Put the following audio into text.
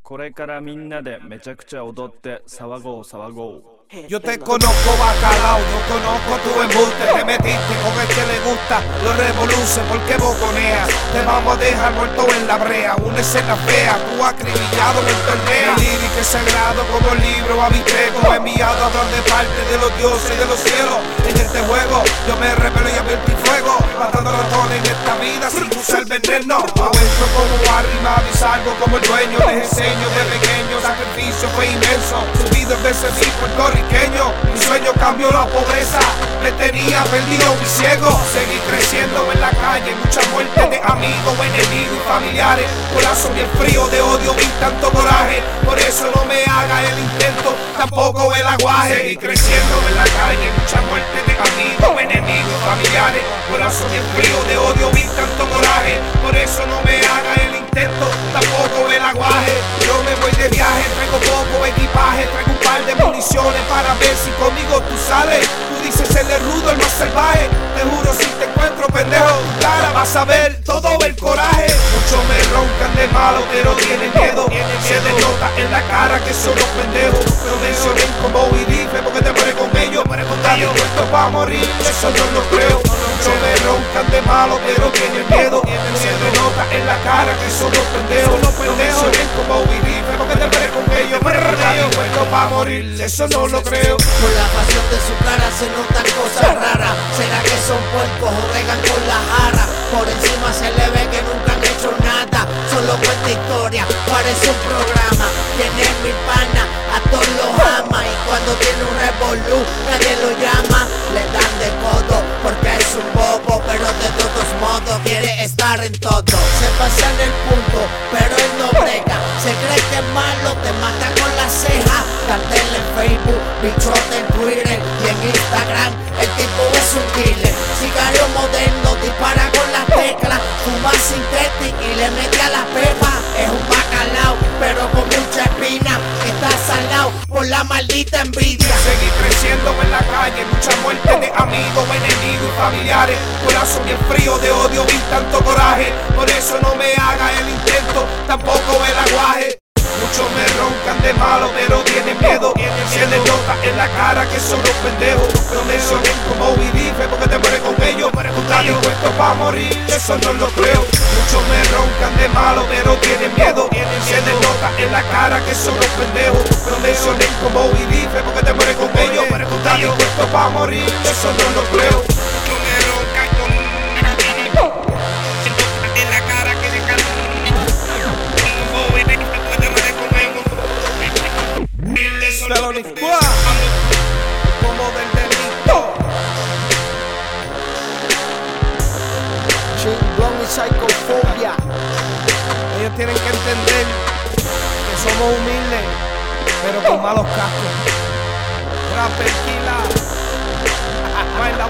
これからみんなでめちゃくちゃ踊って騒ごう騒ごう。 Yo te conozco bacalao, yo conozco tu embuste. Te metiste con el que le gusta los revoluces porque boconeas. Te vamos a dejar muerto en la brea. Una escena fea, tú acribillado en el torneo. El lírico es sagrado como el libro abisteco, enviado a donde parte de los dioses de los cielos. En este juego yo me revelo y abierto fuego, matando ratones en esta vida sin usar veneno. Entro como arrimado y salgo como el dueño. Les enseño de pequeño, sacrificio fue inmenso. Subido en veces mi puertorriqueño. Mi sueño cambió la pobreza, me tenía perdido mi ciego. Seguí creciendo en la calle, mucha muerte de amigos, enemigos y familiares. Corazón bien frío de odio, vi tanto coraje. Por eso no me haga el intento, tampoco el aguaje. Seguí creciendo en la calle, mucha muerte de amigos, enemigos y familiares. Corazón bien frío de odio, vi tanto coraje. Por eso no me haga el intento, tampoco el aguaje. Yo me voy de viaje, traigo poco equipaje, traigo un par de municiones para ver si conmigo tú sales. Tú dices el rudo, el más salvaje. Te juro si te encuentro pendejo, tu cara vas a ver todo el coraje. Muchos me roncan de malo, pero tienen miedo. Se denota en la cara que son los pendejos. No mencionen como y dice porque te mueres con ellos. Estás dispuesto pa' morir, eso no lo creo. Muchos me roncan de malo, pero tienen miedo. Se denota en la cara que son los pendejos. No mencionen como y dice porque te mueres con ellos. Estás dispuesto pa' morir, eso no lo creo. Por la pasión de su cara se notan cosas raras. ¿Será que son puercos o regan con la jarra? Por encima se le ve que nunca han hecho nada. Solo cuenta historia, parece un programa. Tiene mil panas, a todos los ama. Y cuando tiene un revolú, nadie lo llama. Le dan de codo porque es un bobo, pero de todos modos quiere estar en todo. Se pasa en el punto, pero él no brega. Se cree que es malo, te mata con la ceja. Cartel en Facebook, bichote en Twitter y en Instagram. El tipo es un killer, sicario moderno, dispara con las teclas. Fuma sintético y le mete a la pepa. Es un bacalao, pero con mucha espina. Está salado por la maldita envidia. Seguí creciendo en la calle, mucha muerte de amigos, enemigos y familiares. Corazón bien frío de odio, vi tanto coraje. Por eso no me haga el intento, tampoco el aguaje. Muchos me roncan de malo, pero tienen miedo. Se les nota en la cara que son los pendejos. No mencionen como y dice porque te mueres con ellos. Estás dispuesto pa' morir, eso no lo creo. Muchos me roncan de malo, pero tienen miedo. Se les nota en la cara que son los pendejos. No mencionen como y dice porque te mueres con ellos. Estás dispuesto pa' morir, eso no lo creo. Muchos me roncan en la cara que se cansan. Felony Squad, como del delito. Ching Blong y Psychophobia. Ellos tienen que entender que somos humildes, pero con malos cascos. Rapper Killa, no hay la